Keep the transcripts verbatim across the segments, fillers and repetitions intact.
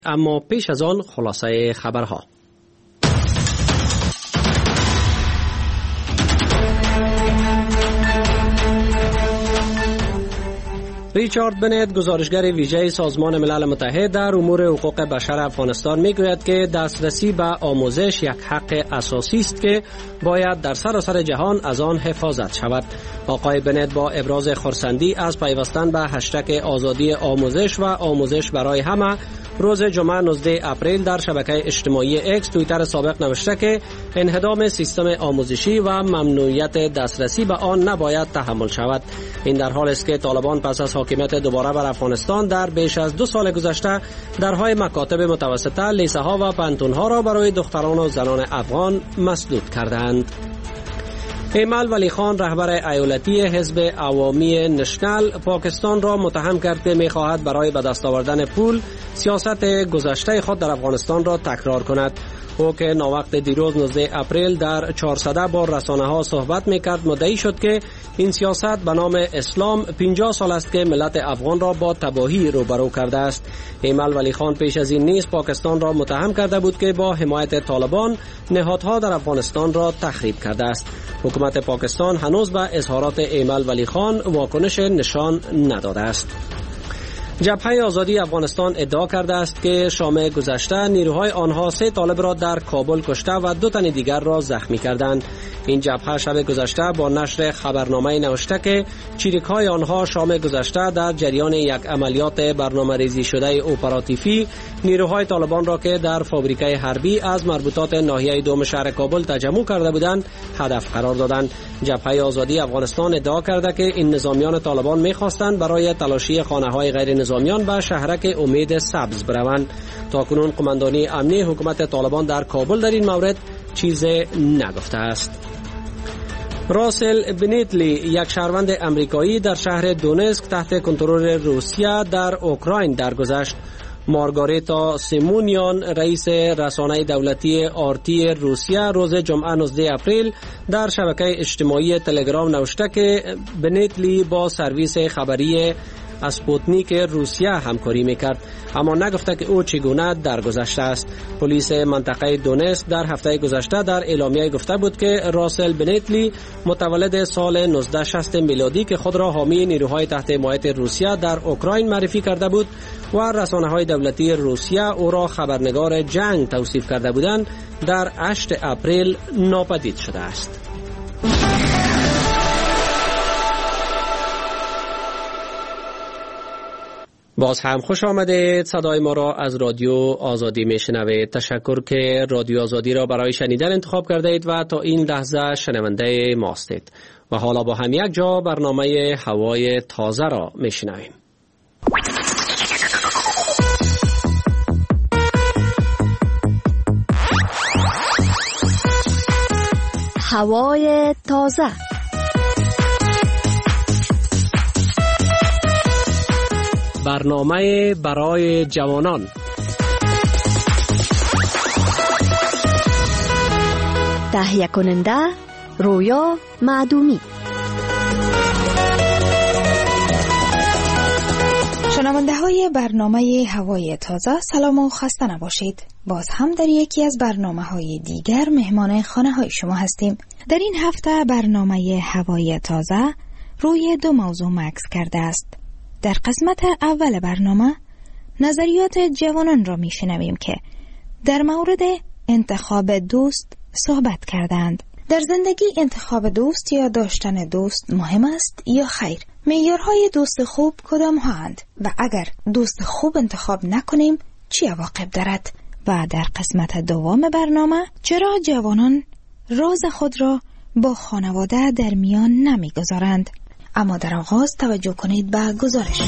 اما پیش از آن خلاصه خبرها. ریچارد بنت، گزارشگر ویژه سازمان ملل متحد در امور حقوق بشر افغانستان، میگوید که دسترسی به آموزش یک حق اساسی است که باید در سراسر جهان از آن حفاظت شود. آقای بنت با ابراز خرسندی از پیوستن به هشتگ آزادی آموزش و آموزش برای همه روز جمعه نوزدهم اپریل در شبکه اجتماعی اکس توییتر سابق نوشته که انهدام سیستم آموزشی و ممنوعیت دسترسی به آن نباید تحمل شود. این در حالی است که طالبان پس از حاکمیت دوباره بر افغانستان در بیش از دو سال گذشته درهای مکاتب متوسطه، لیسه ها و پانتون ها را برای دختران و زنان افغان مسدود کردند. ایمل ولی خان، رهبر ایالتی حزب عوامی نشنل، پاکستان را متهم کرد که می‌خواهد برای به دست آوردن پول سیاست گذشته خود در افغانستان را تکرار کند. او که ناوقت دیروز نوزدهم اپریل در چهارصد با رسانه ها صحبت می‌کرد، مدعی شد که این سیاست به نام اسلام پنجاه سال است که ملت افغان را با تباهی روبرو کرده است. ایمل ولی خان پیش از این نیز پاکستان را متهم کرده بود که با حمایت طالبان نهادها در افغانستان را تخریب کرده است. حکومت پاکستان هنوز به اظهارات ایمل ولی خان واکنش نشان نداده است. جبهه آزادی افغانستان ادعا کرده است که شام گذشته نیروهای آنها سه طالب را در کابل کشته و دو تن دیگر را زخمی کردند. این جبهه شب گذشته با نشر خبرنامه نوشته که چریک‌های آنها شام گذشته در جریان یک عملیات برنامه‌ریزی شده اپراتیفی نیروهای طالبان را که در فابریکه حربی از مربوطات ناحیه دوم شهر کابل تجمع کرده بودند هدف قرار دادند. جبهه آزادی افغانستان ادعا کرده که این نظامیان طالبان می‌خواستند برای تلاشی خانه‌های غیر نظامیان به شهرک امید سبز بروند. تاکنون قماندانی امنی حکومت طالبان در کابل در این مورد چیزی نگفته است. راسل بنیتلی، یک شهروند امریکایی، در شهر دونسک تحت کنترل روسیه در اوکراین درگذشت. مارگاریتا سیمونیان، رئیس رسانه دولتی آرتی روسیه، روز جمعه نوزدهم اپریل در شبکه اجتماعی تلگرام نوشته که بنیتلی با سرویس خبری اسپوتنیک روسیه همکاری میکرد، اما نگفته که او چگونه درگذشته است. پلیس منطقه دونسک در هفته گذشته در اعلامیه گفته بود که راسل بنیتلی، متولد سال نوزده شصت میلادی که خود را حامی نیروهای تحت حمایت روسیه در اوکراین معرفی کرده بود و رسانه‌های دولتی روسیه او را خبرنگار جنگ توصیف کرده بودند، در هشتم اپریل ناپدید شده است. باز هم خوش آمدید. صدای ما را از رادیو آزادی میشنوید. تشکر که رادیو آزادی را برای شنیدن انتخاب کرده اید و تا این لحظه شنونده ما هستید. و حالا با هم یک جا برنامه هوای تازه را میشنویم. هوای تازه. برنامه برای جوانان. تهیه کننده رویا معدومی. شنونده های برنامه هوای تازه، سلام و خسته نباشید. باز هم در یکی از برنامه های دیگر مهمان خانه های شما هستیم. در این هفته برنامه هوای تازه روی دو موضوع مکس کرده است. در قسمت اول برنامه نظریات جوانان را میشنویم که در مورد انتخاب دوست صحبت کردند. در زندگی انتخاب دوست یا داشتن دوست مهم است یا خیر؟ معیارهای دوست خوب کدام هستند و اگر دوست خوب انتخاب نکنیم چه عواقب دارد؟ و در قسمت دوم برنامه چرا جوانان راز خود را با خانواده در میان نمیگذارند؟ اما در آغاز توجه کنید به گزارش.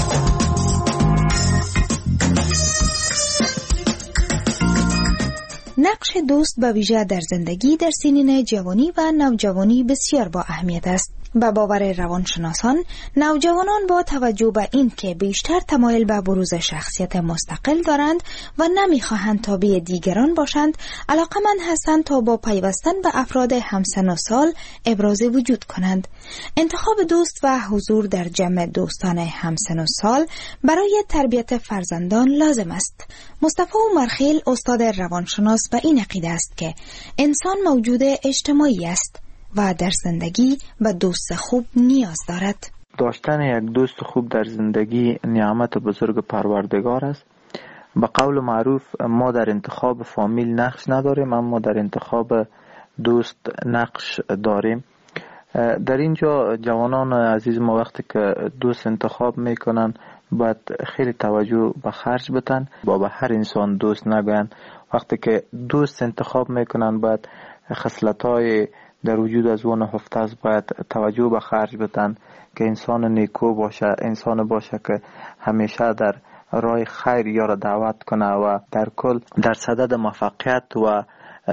نقش دوست به ویژه در زندگی در سنین جوانی و نوجوانی بسیار با اهمیت است. به باور روانشناسان، نوجوانان با توجه به این که بیشتر تمایل به بروز شخصیت مستقل دارند و نمیخواهند تابع دیگران باشند، علاقمند هستند تا با پیوستن به افراد همسن و سال ابراز وجود کنند. انتخاب دوست و حضور در جمع دوستان همسن و سال برای تربیت فرزندان لازم است. مصطفی عمرخیل استاد روانشناس به این عقیده است که انسان موجود اجتماعی است و در زندگی به دوست خوب نیاز دارد. داشتن یک دوست خوب در زندگی نعمت بزرگ پروردگار است. به قول معروف ما در انتخاب فامیل نقش نداریم، اما در انتخاب دوست نقش داریم. در اینجا جوانان عزیز ما وقتی که دوست انتخاب میکنن باید خیلی توجه به خرج بتن، با به هر انسان دوست نگوین. وقتی که دوست انتخاب میکنن باید خصلت‌های در وجود از اون نهفته است، باید توجه به خرج بتن که انسان نیکو باشه، انسان باشه که همیشه در راه خیر یارو دعوت کنه و در کل در صدد موفقیت و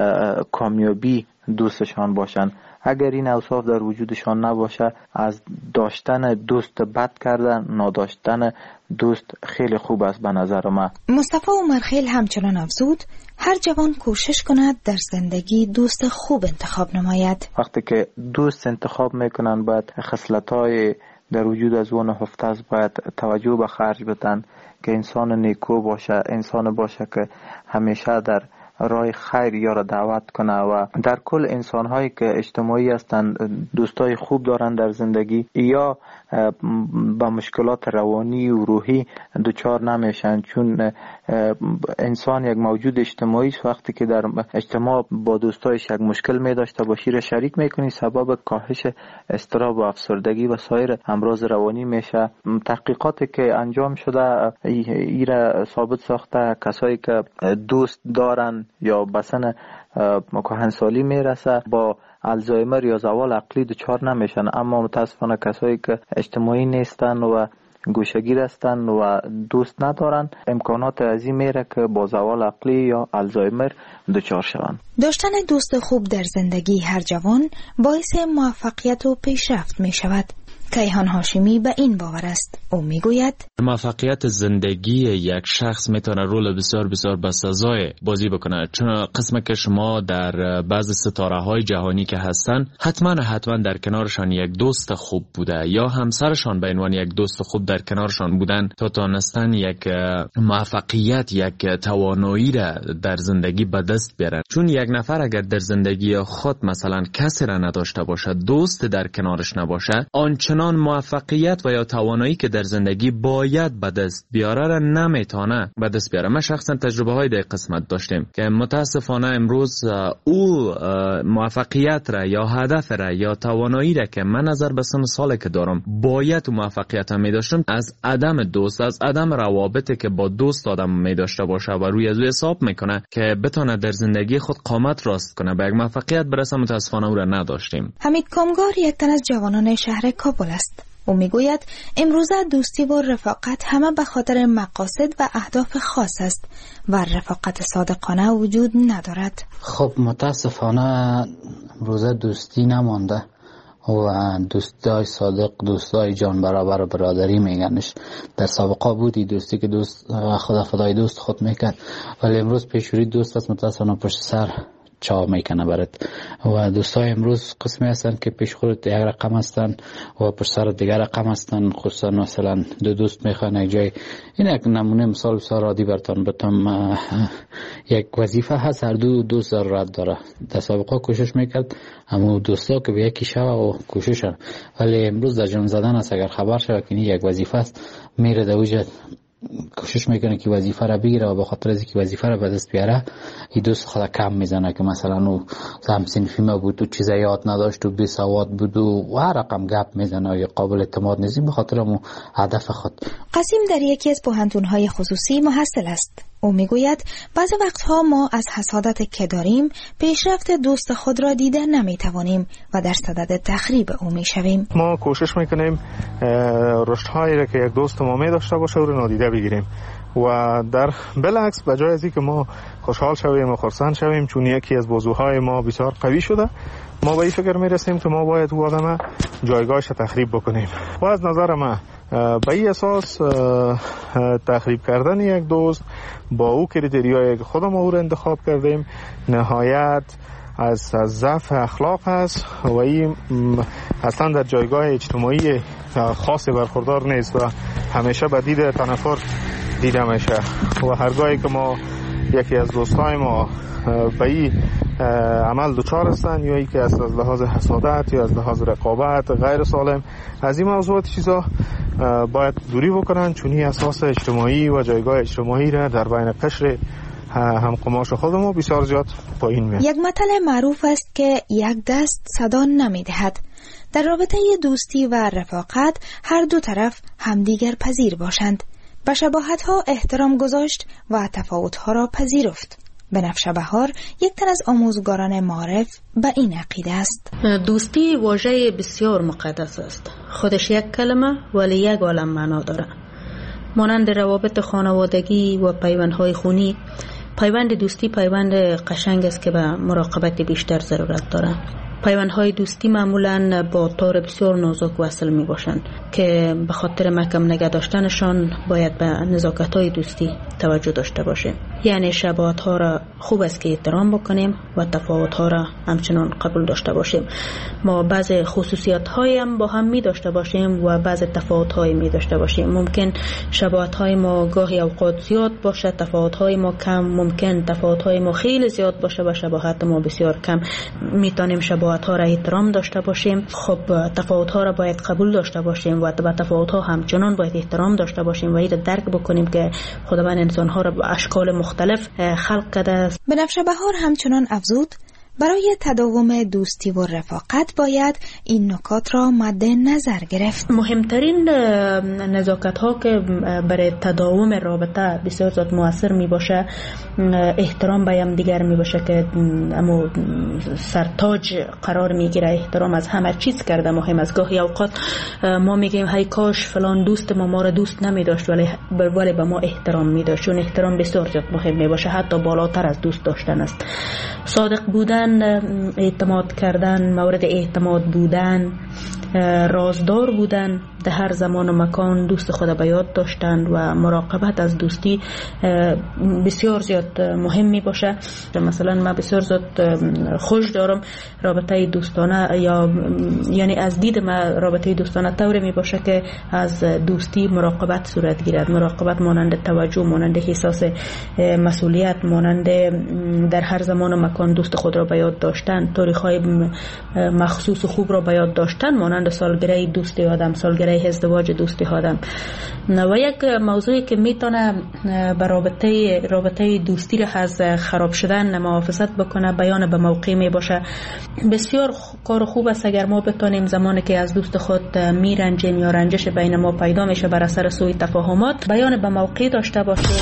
کامیابی دوستشان باشن. اگر این اوصاف در وجودشان نباشه، از داشتن دوست بد کردن نداشتن دوست خیلی خوب است به نظر من. مصطفی عمرخیل همچنان افزود هر جوان کوشش کند در زندگی دوست خوب انتخاب نماید. وقتی که دوست انتخاب میکنن باید خصلت‌های در وجود از اون نهفته است، باید توجه به خرج بتن که انسان نیکو باشه، انسان باشه که همیشه در راه خیر یارو دعوت کنه و در کل انسان هایی که اجتماعی هستند، دوستای خوب دارن در زندگی یا با مشکلات روانی و روحی دچار نمیشن، چون انسان یک موجود اجتماعی است. وقتی که در اجتماع با دوستایش یک مشکل می داشته باشی را شریک میکنی، سبب کاهش اضطراب و افسردگی و سایر امراض روانی میشه. تحقیقاتی که انجام شده ایره ثابت ساخته کسایی که دوست دارن یا بسن کهنسالی میرسه با الزایمر یا زوال عقلی دچار نمیشن، اما متاسفانه کسایی که اجتماعی نیستن و گوشگیر هستن و دوست ندارن امکانات عظیم میره که با زوال عقلی یا الزایمر دچار شوند. داشتن دوست خوب در زندگی هر جوان باعث موفقیت و پیشرفت می شود. کیهان هاشمی به این باور است. او میگوید موفقیت زندگی یک شخص میتونه رول بسیار بسیار بسزای بازی بکنه، چون قسمت که شما در بعض ستاره های جهانی که هستن حتما حتما در کنارشان یک دوست خوب بوده یا همسرشان به عنوان یک دوست خوب در کنارشان بودن تا تونستن یک موفقیت، یک توانایی را در زندگی به دست بیارن. چون یک نفر اگر در زندگی خود مثلا کسی را نداشته باشه، دوست در کنارش نباشه، آنچنان موفقیت و یا توانایی که در زندگی باید به دست بیاره را نمیتونه به دست بیاره. ما شخصا تجربه های در قسمت داشتیم که متاسفانه امروز او موفقیت را یا هدف را یا توانایی را که من نظر به سن سالی که دارم باید موفقیت هم می داشتم، از عدم دوست، از عدم روابطی که با دوست آدم می داشته باشه و روی از او حساب میکنه که بتونه در زندگی خود قامت راست کنه به یک موفقیت برسه، متاسفانه او را نداشتیم. حمید کامگار یک تن از جوانان شهر کابل است. او میگوید امروزه دوستی و رفاقت همه به خاطر مقاصد و اهداف خاص است و رفاقت صادقانه وجود ندارد. خب متاسفانه امروزه دوستی نمانده و دوستای صادق، دوستای جان برابر و برادری میگنش. در سابقه بودی دوستی که دوست خدا فدای دوست خود میکرد، ولی امروز پیشوری دوست است متاسفانه پشت سر چا میکنه برات. و دوستای امروز قسمی هستن که پیش خودت یک رقم هستن و پشت سر دیگر رقم هستن. خصوصا مثلا دو دوست میخوان یک جای، این یک نمونه مثال بسیار عادی براتون بتم. یک وظیفه هست، هر دو دوست ضرورت داره. در سابقه کوشش میکرد اما دوستا که به یکی شو و کوششن، ولی امروز در جمع زدن است. اگر خبر شد که یک وظیفه است میره در وجه کوشش میکنه که وظیفه را بگیره و به خاطر از اینکه وظیفه را به دست بیاره این دوست خود کم میزنه که مثلا او هم صنفی ما بود و چیزا یاد نداشت و بی سواد بود و هر رقم گپ میزنه یا قابل اعتماد نیست به خاطر مو هدف خود. قاسم در یکی از پوهنتون‌های خصوصی محصل است. او میگوید بعضی وقتها ما از حسادت که داریم پیشرفت دوست خود را دیده نمیتوانیم و در صدد تخریب او میشویم. ما کوشش میکنیم رشدهایی را که یک دوست ما می داشته باشه او را نادیده بگیریم و در بالعکس به جای از اینکه ما خوشحال شویم و خرسند شویم چون یکی از وضوهای ما بسیار قوی شده، ما به این فکر میرسیم که ما باید او آدم جایگاهش تخریب بکنیم. و از نظر من به این اساس تخریب کردن یک دوست با او کریتریایی که خودم او را انتخاب کردیم نهایت از ضعف اخلاق است و این اصلا در جایگاه اجتماعی خاصی برخوردار نیست و همیشه به دید تنفر دیده میشه. و هرگاهی که ما یکی از دوستای ما به این عمل دچار هستند یا ای که از لحاظ حسادت یا از لحاظ رقابت غیر سالم از این موضوعات چیزا باید دوری بکنن، چون این اساس اجتماعی و جایگاه اجتماعی را در بین قشر هم قماش خودمون بسیار زیاد پایین میاد. یک متل معروف است که یک دست صدا نمیدهد. در رابطه دوستی و رفاقت هر دو طرف همدیگر پذیر باشند، به شباهت‌ها احترام گذاشت و تفاوت‌ها را پذیرفت. بنفشه بهار یک تن از آموزگاران معارف به این عقیده است. دوستی واژه بسیار مقدس است. خودش یک کلمه ولی یک عالم معنا داره. مانند روابط خانوادگی و پیوندهای خونی، پیوند دوستی پیوند قشنگ است که به مراقبت بیشتر ضرورت داره. پیوندهای دوستی معمولاً با تار بسیار نازک وصل می باشند که به خاطر محکم نگه داشتنشان باید به نزاکت‌های دوستی توجه داشته باشیم. یعنی شباهت‌ها را خوب است که احترام بکنیم و تفاوت‌ها را همچنان قبول داشته باشیم. ما بعض خصوصیت‌هایی هم با هم می داشته باشیم و بعض تفاوت‌هایی می داشته باشیم. ممکن شباهت‌های ما گاهی اوقات زیاد باشه، تفاوت‌های ما کم. ممکن تفاوت‌های ما خیلی زیاد باشه و شباهت ما بسیار کم. می‌تونیم شباهت ها را احترام داشته باشیم. خب تفاوت ها را باید قبول داشته باشیم و به تفاوت ها همچنان باید احترام داشته باشیم و این درک بکنیم که خداوند انسان ها را به اشکال مختلف خلق کرده است. بنفشه بهار همچنان افزود برای تداوم دوستی و رفاقت باید این نکات را مد نظر گرفت. مهمترین نزاکت ها که برای تداوم رابطه بسیار زیاد مؤثر می باشه احترام به هم دیگر می باشه که اما سرتاج قرار می گیره. احترام از همه چیز کرده مهم است. گاهی اوقات ما میگیم هی کاش فلان دوست ما ما را دوست نمی داشت ولی ولی به ما احترام می داشت. چون احترام بسیار زیاد مهم می باشه، حتی بالاتر از دوست داشتن است. صادق بودن، اعتماد کردن، مورد اعتماد بودن، رازدار بودن، در هر زمان و مکان دوست خود به یاد داشتن و مراقبت از دوستی بسیار زیاد مهم می باشه. مثلا من بسیار زیاد خوش دارم رابطه دوستانه، یا یعنی از دید من رابطه دوستانه طوری می باشه که از دوستی مراقبت صورت گیرد. مراقبت مانند توجه، مانند احساس مسئولیت، مانند در هر زمان و مکان دوست خود را به یاد داشتن، تاریخ‌های مخصوص و خوب را به یاد داشتن، مانند سالگره دوستی آدم، سالگره ازدواج دوستی آدم. و یک موضوعی که میتونه به رابطه رابطه دوستی را از خراب شدن محافظت بکنه بیان به موقع می باشه. بسیار کار خوب است اگر ما بتونیم زمانی که از دوست خود میرنجیم یا رنجش بین ما پیدا میشه بر اثر سوء تفاهمات بیان به موقع داشته باشیم.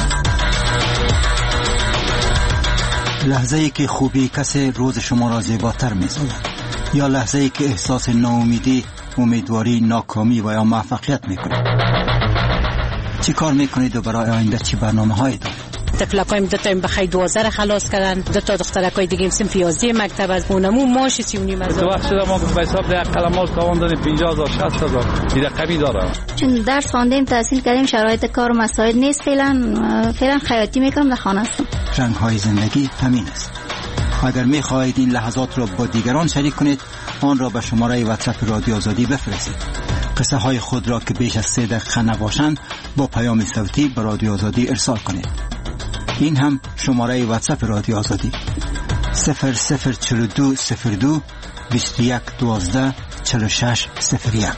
لحظه ای که خوبی کسی روز شما را زیباتر می‌سازد یا لحظه ای که احساس ناامیدی، امیدواری، ناکامی و یا موفقیت میکنید. چی کار میکنید و برای آینده چی برنامه هایی دارید؟ تفلکایم دو تا این بخی دوازده خلاص کردن، دو تا دخترکای دیگه صنف یازده مکتب از اونمو ماش سی و نیم هزار. تو وقت شده ما به حساب ده قلمال تاوان دادیم پنجاه هزار شصت هزار دیده قوی داره. چون درس خواندیم تحصیل کردیم شرایط کار و مسائل نیست، فعلا فعلا خیاطی میکنم در خانه هستم. رنگ های زندگی همین است. اگر میخواهید این لحظات را با دیگران شریک کنید آن را به شماره واتساپ رادیو آزادی بفرستید. قصه های خود را که بیش از سه دقیقه نباشند با پیام صوتی به رادیو آزادی ارسال کنید. این هم شماره واتساپ رادیو آزادی صفر صفر چهل و دو صفر دو بیست و یک دوازده چهل و شش صفر یک.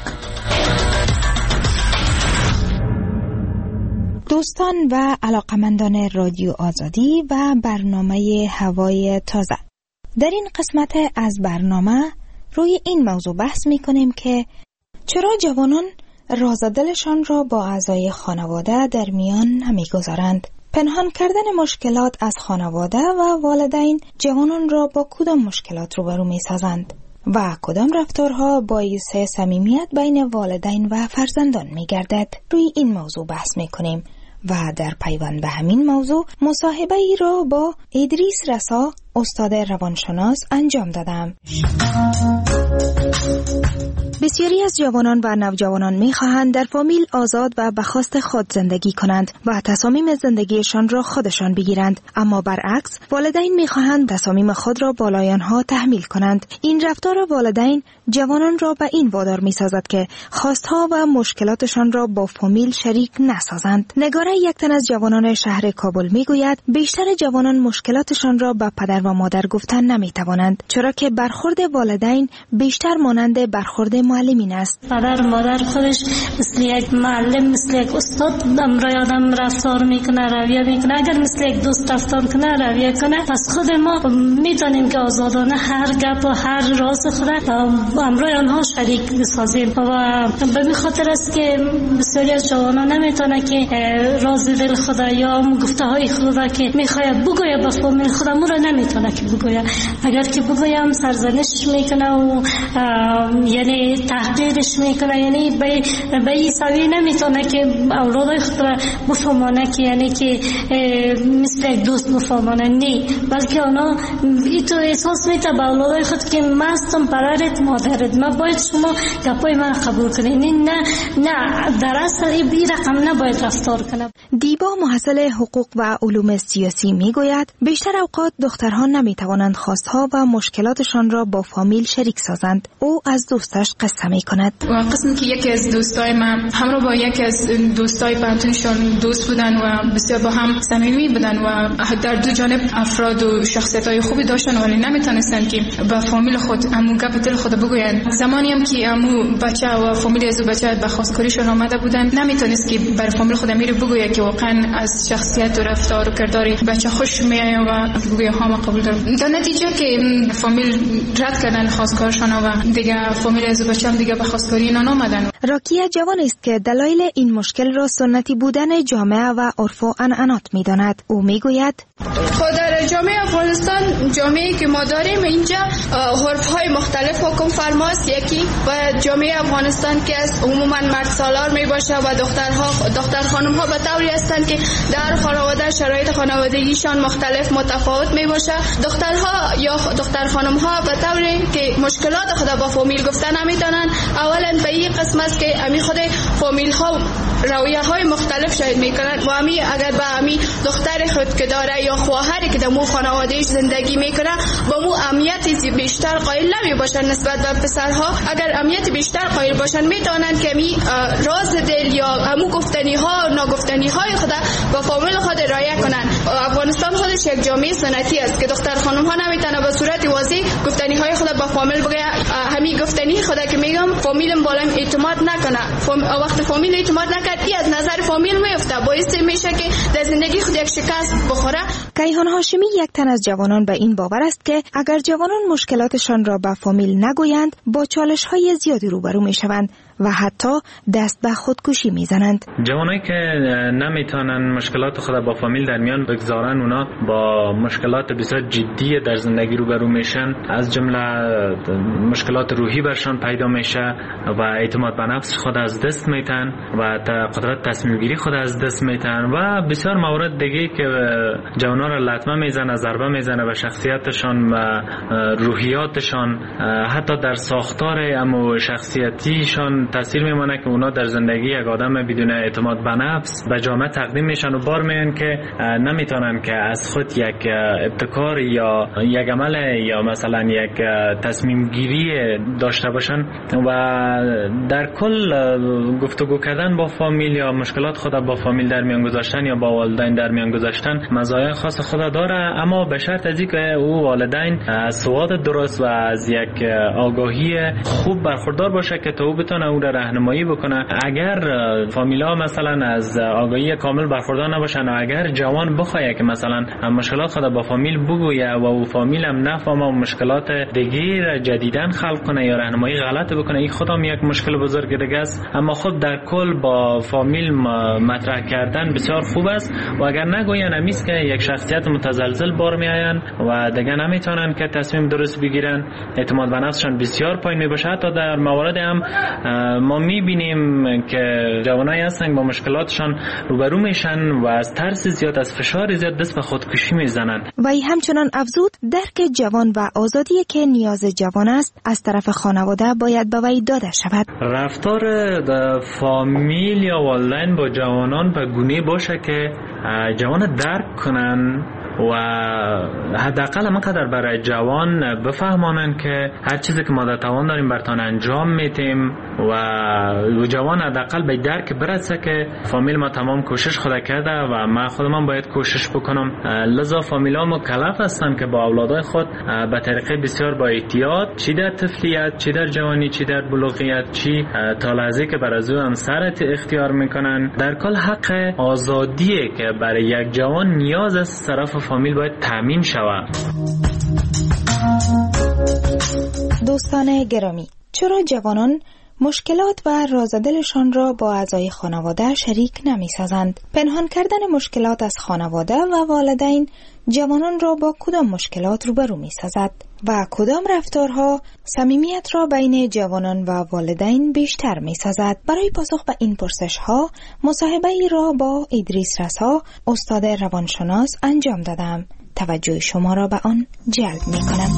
دوستان و علاقمندان رادیو آزادی و برنامه هوای تازه، در این قسمت از برنامه روی این موضوع بحث می کنیم که چرا جوانان راز دلشان را با اعضای خانواده در میان نمی گذارند. پنهان کردن مشکلات از خانواده و والدین جوانان را با کدام مشکلات روبرو می سازند و کدام رفتارها باعث صمیمیت بین والدین و فرزندان می گردد. روی این موضوع بحث می کنیم و در پیوند به همین موضوع مصاحبه ای را با ادریس رسا استاد روانشناس انجام دادم. بسیاری از جوانان و نوجوانان می‌خواهند در فامیل آزاد و به خواست خود زندگی کنند و تصامیم زندگیشان را خودشان بگیرند، اما برعکس والدین می‌خواهند تصامیم خود را بالای آنها تحمیل کنند. این رفتار والدین جوانان را به این وادار می‌سازد که خواستها و مشکلاتشان را با فامیل شریک نسازند. نگاره یک تن از جوانان شهر کابل می‌گوید بیشتر جوانان مشکلاتشان را به پدر و مادر گفتن نمی‌توانند، چرا که برخورد والدین بیشتر مانند برخورد معلمین است. پدر مادر خودش مثل یک معلم، مثل یک استاد امرای آدم رفتار میکنه، رویه میکنه. اگر مثل یک دوست رفتار کنه، رویه کنه، پس خود ما میتونیم که آزادانه هر گپ و هر راز خود امرای آنها شریک بسازیم. و به این خاطر است که بسیاری از جوانان نمیتونه که راز دل خود یا گفته های خود که میخواد بگویه به فامیل خود مو را نمیتونه که بگویه. اگر که بگویم سرزنشش میکنه و یعنی تحقیرش میکنه، یعنی به به این سوی نمیتونه که اولاد خود را بفهمانه که یعنی که مثل یک دوست بفهمانه، نه، بلکه اونا این تو احساس میته به اولاد خود که من هستم پدرت مادرت، من باید شما گپای من قبول کنید. نه نه در اصل این رقم نباید رفتار کنه. دیبا محصل حقوق و علوم سیاسی میگوید بیشتر اوقات دخترها نمیتوانند خواستها و مشکلاتشان را با فامیل شریک سازند. او از دوستش قصه میکند. قسمی که یکی از دوستای من همراه با یکی از دوستای پنتونشون دوست بودن و بسیار با هم صمیمی بودن و در دو جانب افراد و شخصیت‌های خوبی داشتن، ولی نمیتونستن که با فامیل خود امو گپ دل خود بگوین. زمانی هم که امو بچه و فامیل از بچه به خواستگاریشون آمده بودن، نمیتونست که بر فامیل خود میره بگوید که واقعا از شخصیت و رفتار و کردار بچه خوش میاد و بگوید ها ما قبول دارم. در نتیجه که فامیل رد کردن خواستگارشون و دیگه فامیل از بچه هم دیگه به خواستگاری اینا نامدن. راکیه جوان است که دلایل این مشکل را سنتی بودن جامعه و عرف و عنعنات میداند. او میگوید خود در جامعه افغانستان، جامعه‌ای که ما داریم اینجا عرف‌های مختلف حکم فرماست. یکی و جامعه افغانستان که از عموما مرد سالار می باشه و دخترها دختر خانم‌ها به طوری هستند که در خانواده شرایط خانوادگیشان مختلف متفاوت می باشه. دخترها یا دختر خانم‌ها به طوری که مشکلات خود با فامیل گفتن نمیتونن. اولا به این قسم است که امی خود فامیل ها رویه های مختلف شاید میکنن و امی اگر به امی دختر خود که داره یا خواهری که در مو خانوادهش زندگی میکنه با مو اهمیتی بیشتر قائل نمی باشن نسبت به پسرها. اگر اهمیت بیشتر قائل باشن میتونن که امی راز دل یا همو گفتنی ها ناگفتنی های خود با فامیل خود رعایت کنن. افغانستان خودش یک جامعه سنتی است که دختر خانم ها نمیتونه به صورت واضح گفتنی های خود با فامیل بگه. همین گفتنی خود که میگم فامیلم بالام اعتماد نکنه. فام... وقت فامیل اعتماد نکرد ای از نظر فامیل میفته، باعث میشه که در زندگی خود یک شکست بخوره. کیهان هاشمی یک تن از جوانان به این باور است که اگر جوانان مشکلاتشان را به فامیل نگویند با چالش‌های زیادی روبرو میشوند و حتی دست به خودکشی میزنند. جوانایی که نمیتونن مشکلات خود با فامیل در میان بگذارن، اونا با مشکلات بسیار جدی در زندگی روبرو میشن، از جمله مشکلات روحی برشان پیدا میشه و اعتماد به نفس خود از دست میتن و قدرت تصمیم گیری خود از دست میتن و بسیار موارد دیگه که جوانا را لطمه میزنه، ضربه میزنه به شخصیتشان و روحیاتشان، حتی در ساختار امو شخصیتیشان تاثیر میمونه که اونا در زندگی یک آدم بدون اعتماد به نفس به جامعه تقدیم میشن و بار میان که نمیتونن که از خود یک ابتکار یا یک عمل یا مثلا یک تصمیم گیری داشته باشن و در کل گفتگو کردن با فامیل یا مشکلات خود با فامیل در میان گذاشتن یا با والدین در میان گذاشتن مزایای خاص خود داره، اما به شرط از اینکه او والدین از سواد درست و از یک آگاهی خوب برخوردار باشه که تا او بتونه او را راهنمایی بکنه. اگر فامیلا مثلا از آگاهی کامل برخوردار نباشن و اگر جوان بخواد که مثلا مشکلات خود با فامیل بگویه و او فامیل هم نفهمه و مشکلات دیگه جدیدن خلق کنه یا راهنمایی غلط بکنه، این خودم یک مشکل بزرگ دیگه است. اما خود در کل با فامیل مطرح کردن بسیار خوب است و اگر نگوین همیست که یک شخصیت متزلزل بار میآین و دیگه نمیتونن که تصمیم درست بگیرن، اعتماد به نفسشان بسیار پایین میباشه. حتی در موارد هم ما میبینیم که جوانایی هستن با مشکلاتشان روبرو میشن و از ترس زیاد، از فشار زیاد دست به خودکشی میزنن. وی همچنان افزود درک جوان و آزادی که نیاز جوان است از طرف خانواده باید به وی داده شود. رفتار فامیل یا والدین با جوانان به گونه باشه که جوان درک کنن و حداقل همانقدر برای جوان بفهمانن که هر چیزی که ما در توان داریم برتان انجام میتیم و جوان حداقل به درک برسه که فامیل ما تمام کوشش خود کرده و ما خودم باید کوشش بکنم. لذا فامیل ها مکلف هستن که با اولادای خود به طریقه بسیار با احتیاط، چی در طفلیت، چی در جوانی، چی در بلوغیت، چی تا لحظه که برای او همسرت اختیار میکنن، در کل حق آزادیه که برای یک جوان نیاز از طرف فامیل باید تامین شود. دوستان گرامی، چرا جوانان مشکلات و راز دلشان را با اعضای خانواده شریک نمی سازند؟ پنهان کردن مشکلات از خانواده و والدین جوانان را با کدام مشکلات روبرو می سازد و کدام رفتارها صمیمیت را بین جوانان و والدین بیشتر می سازد؟ برای پاسخ به این پرسش ها مصاحبه ای را با ادریس رسا، استاد روانشناس انجام دادم. توجه شما را به آن جلب می کنم.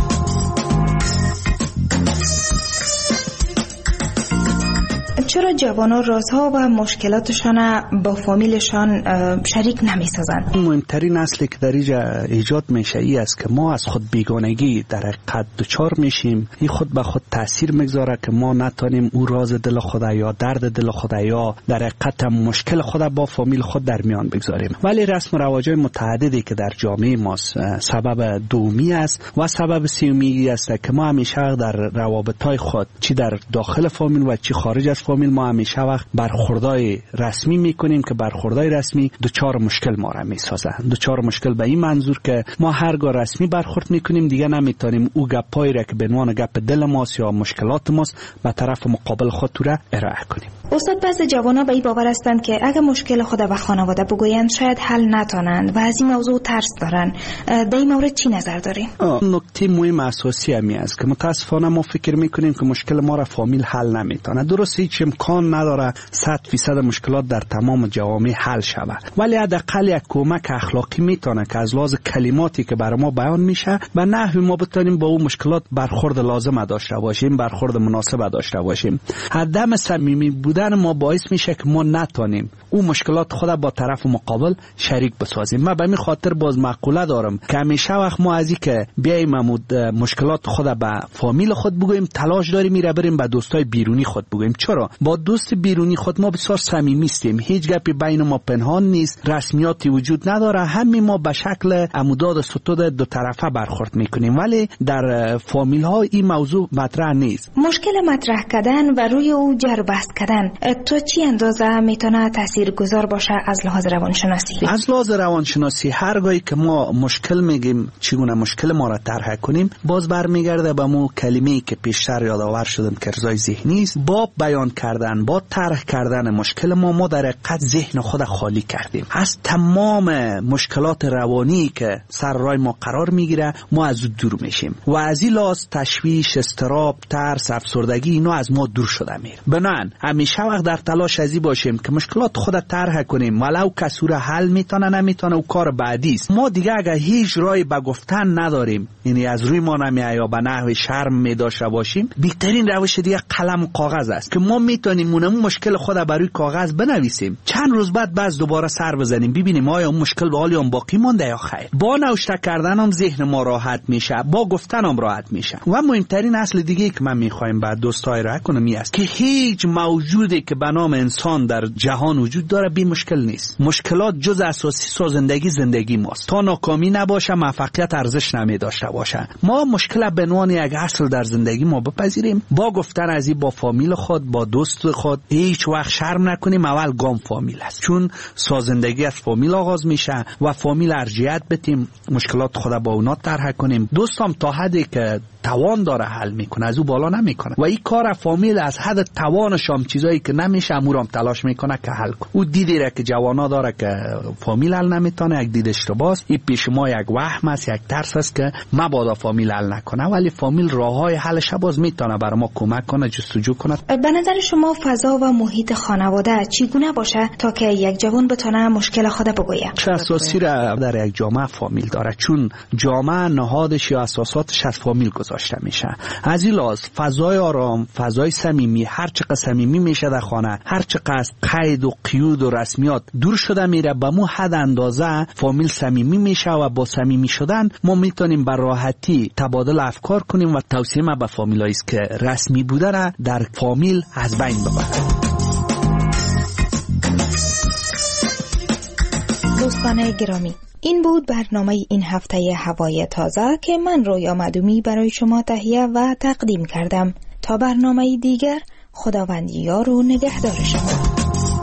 چرا جوانان رازها و مشکلاتشان با فامیلشان شریک نمی سازند؟ مهمترین اصلی که در اینجا ایجاد میشه ای است که ما از خود بیگانگی در حقیقت دچار میشیم. این خود به خود تاثیر میگذاره که ما نتونیم او راز دل خود یا درد دل خود یا در حقیقت مشکل خود با فامیل خود در میان بگذاریم. ولی رسم و رواج‌های متعددی که در جامعه ما سبب دومی است و سبب سومی است که ما همیشه در روابط‌های خود چی در داخل فامیل و چی خارج از فامیل ما همیشه وقت برخوردای رسمی میکنیم که برخوردای رسمی دوچار مشکل ما را میسازه. دوچار مشکل به این منظور که ما هرگاه رسمی برخورد میکنیم دیگه نمیتونیم او گپایی را که به عنوان گپ دل ماست یا مشکلات ماست به طرف مقابل خود تو را ارائه کنیم. استاد، بعضی جوانا به این باور هستند که اگه مشکل خود به خانواده بگویند شاید حل نتونند و از این موضوع ترس دارن. در این مورد چی نظر دارین؟ نکته مهم اساسی همی است که متاسفانه ما فکر میکنیم که مشکل ما را فامیل حل نمیتونه. درست هیچ امکان نداره صد فیصد مشکلات در تمام جوامع حل شود، ولی حداقل یک کمک اخلاقی میتونه که از لحاظ کلماتی که برای ما بیان میشه به نحوی ما بتونیم با اون مشکلات برخورد لازم داشته باشیم، برخورد مناسب داشته باشیم. عدم صمیمی بودن ما باعث میشه که ما نتونیم اون مشکلات خود با طرف مقابل شریک بسازیم. من به این خاطر باز مقوله دارم که همیشه وقت ما از این که بیایم مشکلات خود به فامیل خود بگوییم تلاش داریم میره بریم به دوستای بیرونی خود بگوییم. چرا؟ با دوست بیرونی خود ما بسیار صمیمی هستیم، هیچ گپی بین ما پنهان نیست، رسمیاتی وجود نداره، همه ما به شکل عموداد ستود دو طرفه برخورد میکنیم، ولی در فامیل ها این موضوع مطرح نیست. مشکل مطرح کردن و روی او جر بحث کردن تو چی اندازه میتونه تاثیرگذار باشه از لحاظ روانشناسی؟ از لحاظ روانشناسی هرگاهی که ما مشکل میگیم چگونه مشکل ما را طرح کنیم، باز برمیگرده به مو کلمه‌ای که پیشتر یادآور شدم که ارضای ذهنی است. با بیان کردن، با طرح کردن مشکل ما ما در حقیقت ذهن خود خالی کردیم از تمام مشکلات روانی که سر راه ما قرار میگیره. ما از او دور میشیم و از این لحاظ تشویش، اضطراب، ترس، افسردگی اینا از ما دور شده میره. بنابراین همیشه وقت در تلاش ازی باشیم که مشکلات خود طرح کنیم، ولو کسی را حل میتونه نمیتونه او کار بعدی است. ما دیگه اگه هیچ راهی به گفتن نداریم، یعنی از روی ما نمیاد یا به نحو شرم میداشته باشیم، بهترین روش دیگه قلم و کاغذ است که ما میتونیم اون مشکل خود بر کاغذ بنویسیم، چند روز بعد باز دوباره سر بزنیم ببینیم آیا اون مشکل به حال اون باقی مونده یا خیر. با نوشته کردن هم ذهن ما راحت میشه، با گفتن هم راحت میشه. و مهمترین اصل دیگه که من میخوایم بعد دوستای را کنم این است که هیچ موجودی که به نام انسان در جهان وجود داره بی مشکل نیست. مشکلات جز اساسی سازندگی زندگی ماست. تا ناکامی نباشه موفقیت ارزش نمی داشته باشه. ما مشکل به عنوان یک اصل در زندگی ما بپذیریم، با گفتن از این با فامیل خود، با دوست خود هیچ وقت شرم نکنیم. اول گام فامیل است، چون سازندگی از فامیل آغاز میشه و فامیل ارجحیت بدیم، مشکلات خود با اونا طرح کنیم. دوستام تا حدی که توان داره حل میکنه، از او بالا نمیکنه. و این کار فامیل از حد توانش هم چیزایی که نمیشه امورم تلاش میکنه که حل کنه. او دیدی را که جوانا داره که فامیل حل نمیتونه، یک دید اشتباهه. این پیش ما یک وهم است، یک ترس است که مبادا فامیل حل نکنه، ولی فامیل راههای حلش باز میتونه برای ما کمک کنه، جستجو کنه. به نظر شما فضا و محیط خانواده چگونه باشه تا که یک جوان بتونه مشکل خود بگویه؟ چه اساسی را در یک جامعه فامیل داره، چون جامعه نهادش یا اساساتش از فامیل گذاشته میشه. از این لحاظ فضای آرام، فضای صمیمی، هر چقدر صمیمی میشه در خانه، هر چقدر از قید و قیود و رسمیات دور شده میره، به مو حد اندازه فامیل صمیمی میشه و با صمیمی شدن ما میتونیم بر راحتی تبادل افکار کنیم و توصیه ما به فامیلایی است که رسمی بوده را در فامیل از بین ببرند. دوستان گرامی، این بود برنامه این هفته هوای تازه که من رویا معدومی برای شما تهیه و تقدیم کردم. تا برنامه دیگر، خداوند یار و نگهدار شما.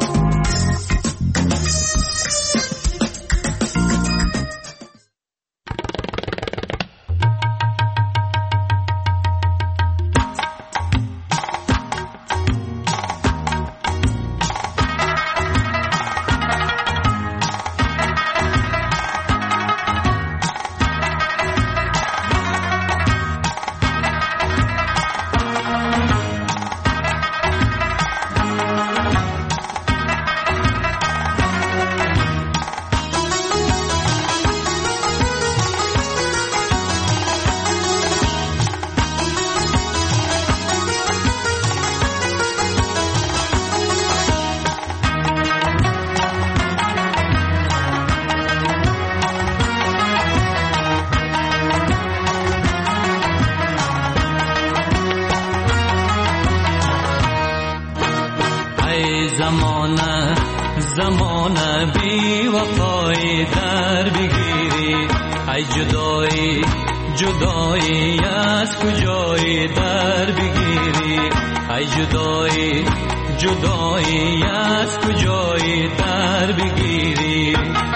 زمانه زمانه بی وفای در بگیری، ای جدایی جدایی از کجای در بگیری، ای جدایی جدایی از کجای در بگیری.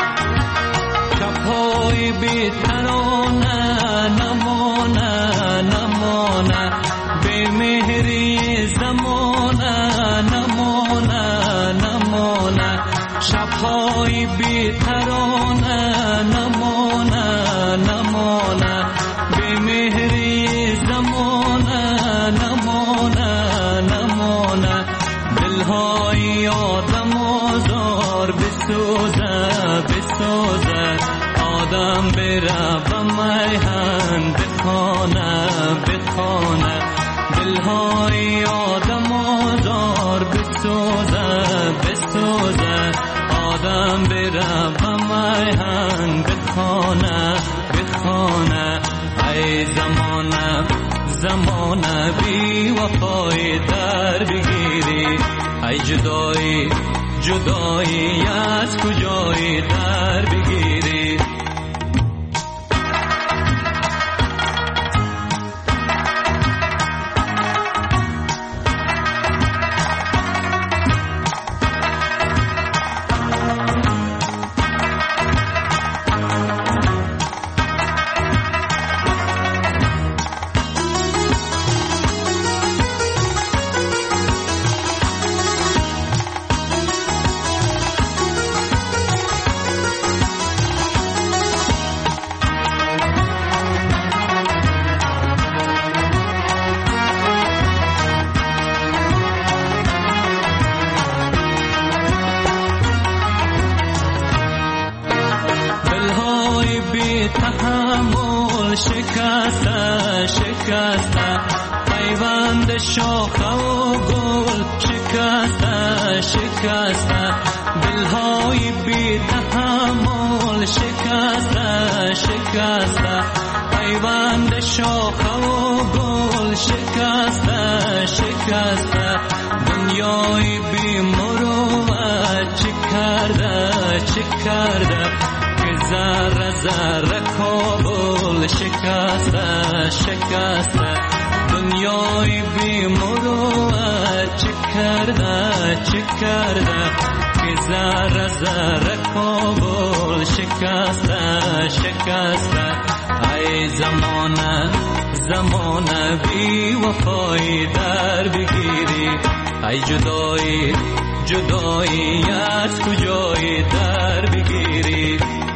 شب‌های بی ترانه نمانه نمانه، بی مهری زمانه نمانه نمانه، شب‌های بی ترانه نمانه نمانه، بی مهری زمانه نمانه نمانه، دل‌های آدم آزار بسوزه بسوزه، آدم بره به میهن بخانه بخانه، دل‌های آدم آزار بسوزه بسوزه، آدم بره به میهن بخانه بخانه. ای زمانه زمانه بی وفای در بگیری، ای جدایی جدایی از کجای در بگیری. تحمل شکسته شکسته، پیوند شاخه و گل شکسته شکسته، دلهای بی تحمل شکسته شکسته، پیوند شاخه و گل شکسته شکسته، دنیای بی مروت چه کرده چه کرده، ذره ذره کابل شکسته شکسته، دنیای بی مروت چه کرده چه کرده، که ذره ذره کابل شکسته شکسته. ای زمانه زمانه بی وفایی در بگیری. ای جدایی جدایی از کجایی در بگیری.